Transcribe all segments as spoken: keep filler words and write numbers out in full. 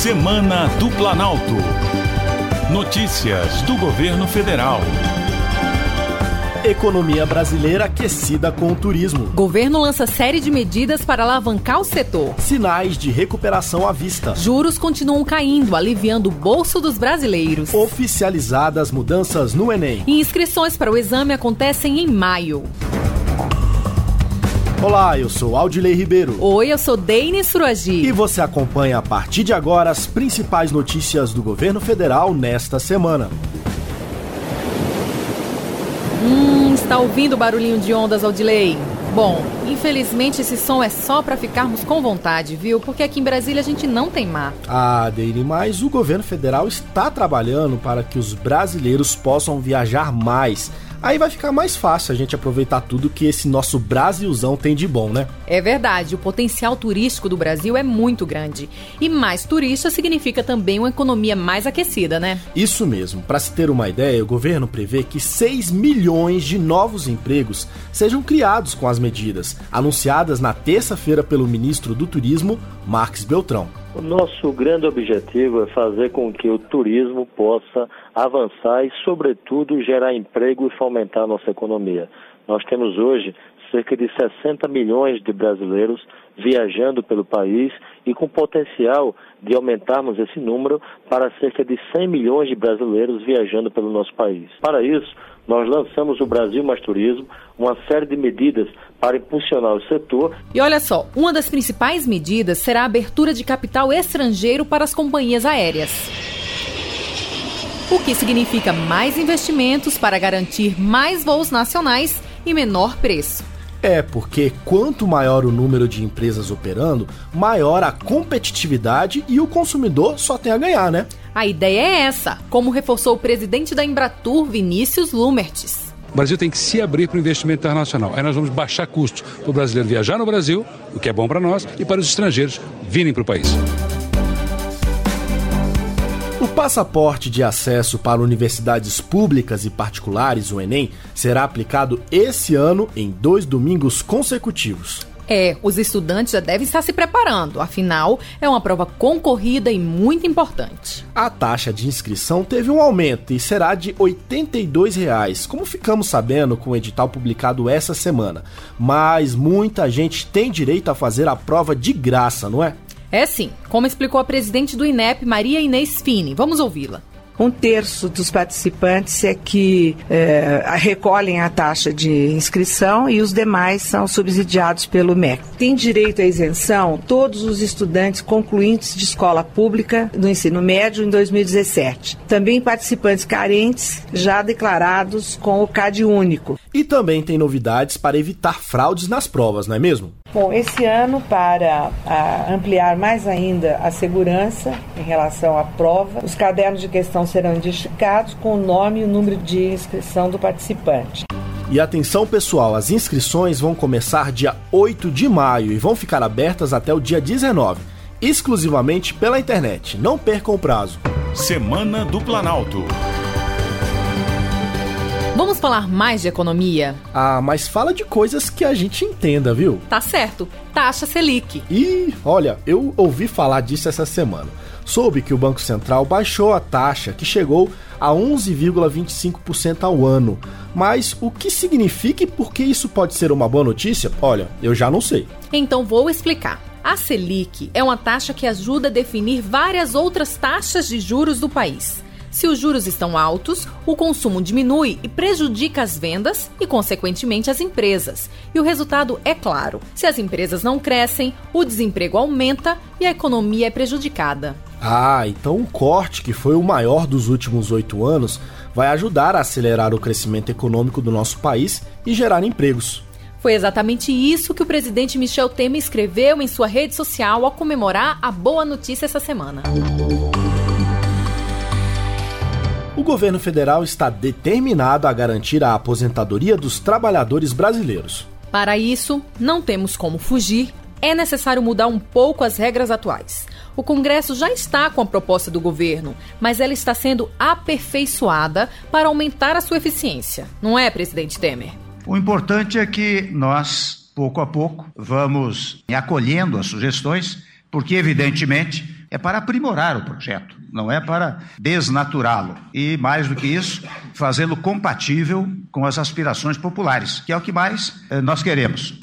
Semana do Planalto. Notícias do Governo Federal. Economia brasileira aquecida com o turismo. Governo lança série de medidas para alavancar o setor. Sinais de recuperação à vista. Juros continuam caindo, aliviando o bolso dos brasileiros. Oficializadas mudanças no Enem. E inscrições para o exame acontecem em maio. Olá, eu sou Aldilei Ribeiro. Oi, eu sou Deine Suragi. E você acompanha a partir de agora as principais notícias do governo federal nesta semana. Hum, está ouvindo o barulhinho de ondas, Aldilei? Bom, infelizmente esse som é só para ficarmos com vontade, viu? Porque aqui em Brasília a gente não tem mar. Ah, Deine, mas o governo federal está trabalhando para que os brasileiros possam viajar mais. Aí vai ficar mais fácil a gente aproveitar tudo que esse nosso Brasilzão tem de bom, né? É verdade, o potencial turístico do Brasil é muito grande. E mais turistas significa também uma economia mais aquecida, né? Isso mesmo. Para se ter uma ideia, o governo prevê que seis milhões de novos empregos sejam criados com as medidas, anunciadas na terça-feira pelo ministro do Turismo, Marques Beltrão. O nosso grande objetivo é fazer com que o turismo possa avançar e, sobretudo, gerar emprego e fomentar a nossa economia. Nós temos hoje cerca de sessenta milhões de brasileiros viajando pelo país e com potencial de aumentarmos esse número para cerca de cem milhões de brasileiros viajando pelo nosso país. Para isso, nós lançamos o Brasil Mais Turismo, uma série de medidas para impulsionar o setor. E olha só, uma das principais medidas será a abertura de capital estrangeiro para as companhias aéreas. O que significa mais investimentos para garantir mais voos nacionais e menor preço. É, porque quanto maior o número de empresas operando, maior a competitividade e o consumidor só tem a ganhar, né? A ideia é essa, como reforçou o presidente da Embratur, Vinícius Lumertes. O Brasil tem que se abrir para o investimento internacional. Aí nós vamos baixar custos para o brasileiro viajar no Brasil, o que é bom para nós, e para os estrangeiros virem para o país. O passaporte de acesso para universidades públicas e particulares, o Enem, será aplicado esse ano em dois domingos consecutivos. É, os estudantes já devem estar se preparando, afinal, é uma prova concorrida e muito importante. A taxa de inscrição teve um aumento e será de oitenta e dois reais, como ficamos sabendo com o edital publicado essa semana. Mas muita gente tem direito a fazer a prova de graça, não é? É sim, como explicou a presidente do I N E P, Maria Inês Fini. Vamos ouvi-la. Um terço dos participantes é que é, recolhem a taxa de inscrição e os demais são subsidiados pelo M E C. Tem direito à isenção todos os estudantes concluintes de escola pública do ensino médio em dois mil e dezessete. Também participantes carentes já declarados com o C A D único. E também tem novidades para evitar fraudes nas provas, não é mesmo? Bom, esse ano, para a, ampliar mais ainda a segurança em relação à prova, os cadernos de questão serão identificados com o nome e o número de inscrição do participante. E atenção pessoal, as inscrições vão começar dia oito de maio e vão ficar abertas até o dia dezenove, exclusivamente pela internet. Não percam o prazo. Semana do Planalto. Vamos falar mais de economia? Ah, mas fala de coisas que a gente entenda, viu? Tá certo, taxa Selic. E, olha, eu ouvi falar disso essa semana. Soube que o Banco Central baixou a taxa, que chegou a onze vírgula vinte e cinco por cento ao ano. Mas o que significa e por que isso pode ser uma boa notícia? Olha, eu já não sei. Então vou explicar. A Selic é uma taxa que ajuda a definir várias outras taxas de juros do país. Se os juros estão altos, o consumo diminui e prejudica as vendas e, consequentemente, as empresas. E o resultado é claro. Se as empresas não crescem, o desemprego aumenta e a economia é prejudicada. Ah, então o corte, que foi o maior dos últimos oito anos, vai ajudar a acelerar o crescimento econômico do nosso país e gerar empregos. Foi exatamente isso que o presidente Michel Temer escreveu em sua rede social ao comemorar a boa notícia essa semana. O governo federal está determinado a garantir a aposentadoria dos trabalhadores brasileiros. Para isso, não temos como fugir, é necessário mudar um pouco as regras atuais. O Congresso já está com a proposta do governo, mas ela está sendo aperfeiçoada para aumentar a sua eficiência. Não é, presidente Temer? O importante é que nós, pouco a pouco, vamos acolhendo as sugestões, porque, evidentemente, é para aprimorar o projeto, não é para desnaturá-lo. E, mais do que isso, fazê-lo compatível com as aspirações populares, que é o que mais eh, nós queremos.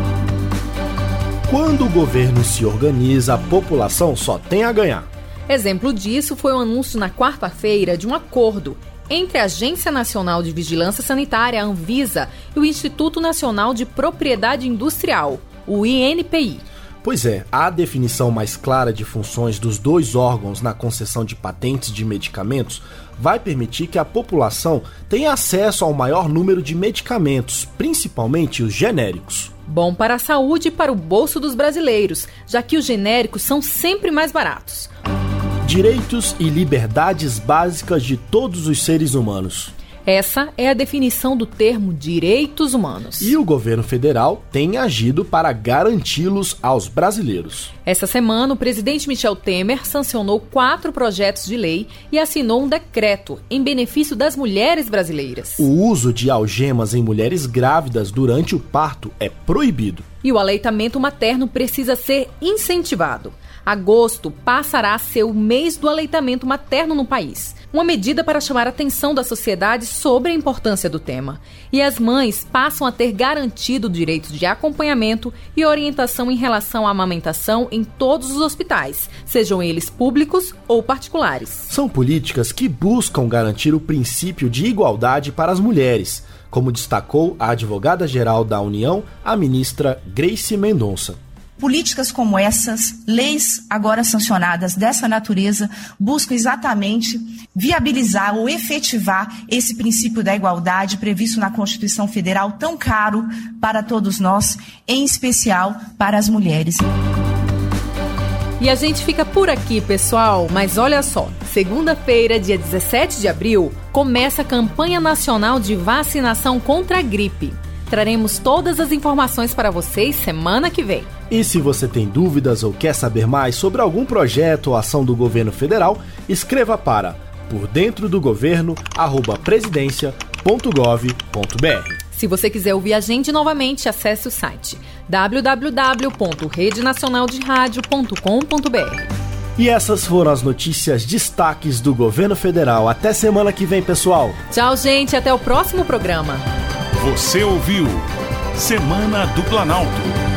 Quando o governo se organiza, a população só tem a ganhar. Exemplo disso foi o anúncio na quarta-feira de um acordo entre a Agência Nacional de Vigilância Sanitária, a Anvisa, e o Instituto Nacional de Propriedade Industrial, o I N P I. Pois é, a definição mais clara de funções dos dois órgãos na concessão de patentes de medicamentos vai permitir que a população tenha acesso ao maior número de medicamentos, principalmente os genéricos. Bom para a saúde e para o bolso dos brasileiros, já que os genéricos são sempre mais baratos. Direitos e liberdades básicas de todos os seres humanos. Essa é a definição do termo direitos humanos. E o governo federal tem agido para garanti-los aos brasileiros. Essa semana, o presidente Michel Temer sancionou quatro projetos de lei e assinou um decreto em benefício das mulheres brasileiras. O uso de algemas em mulheres grávidas durante o parto é proibido. E o aleitamento materno precisa ser incentivado. Agosto passará a ser o mês do aleitamento materno no país. Uma medida para chamar a atenção da sociedade sobre a importância do tema. E as mães passam a ter garantido o direito de acompanhamento e orientação em relação à amamentação em todos os hospitais, sejam eles públicos ou particulares. São políticas que buscam garantir o princípio de igualdade para as mulheres, como destacou a advogada-geral da União, a ministra Grace Mendonça. Políticas como essas, leis agora sancionadas dessa natureza, buscam exatamente viabilizar ou efetivar esse princípio da igualdade previsto na Constituição Federal, tão caro para todos nós, em especial para as mulheres. E a gente fica por aqui, pessoal, mas olha só, segunda-feira, dia dezessete de abril, começa a campanha nacional de vacinação contra a gripe. Traremos todas as informações para vocês semana que vem. E se você tem dúvidas ou quer saber mais sobre algum projeto ou ação do governo federal, escreva para por dentro do governo arroba presidência ponto gov ponto br. Se você quiser ouvir a gente novamente, acesse o site w w w ponto rede nacional de rádio ponto com ponto b r. E essas foram as notícias destaques do governo federal. Até semana que vem, pessoal. Tchau, gente. Até o próximo programa. Você ouviu Semana do Planalto.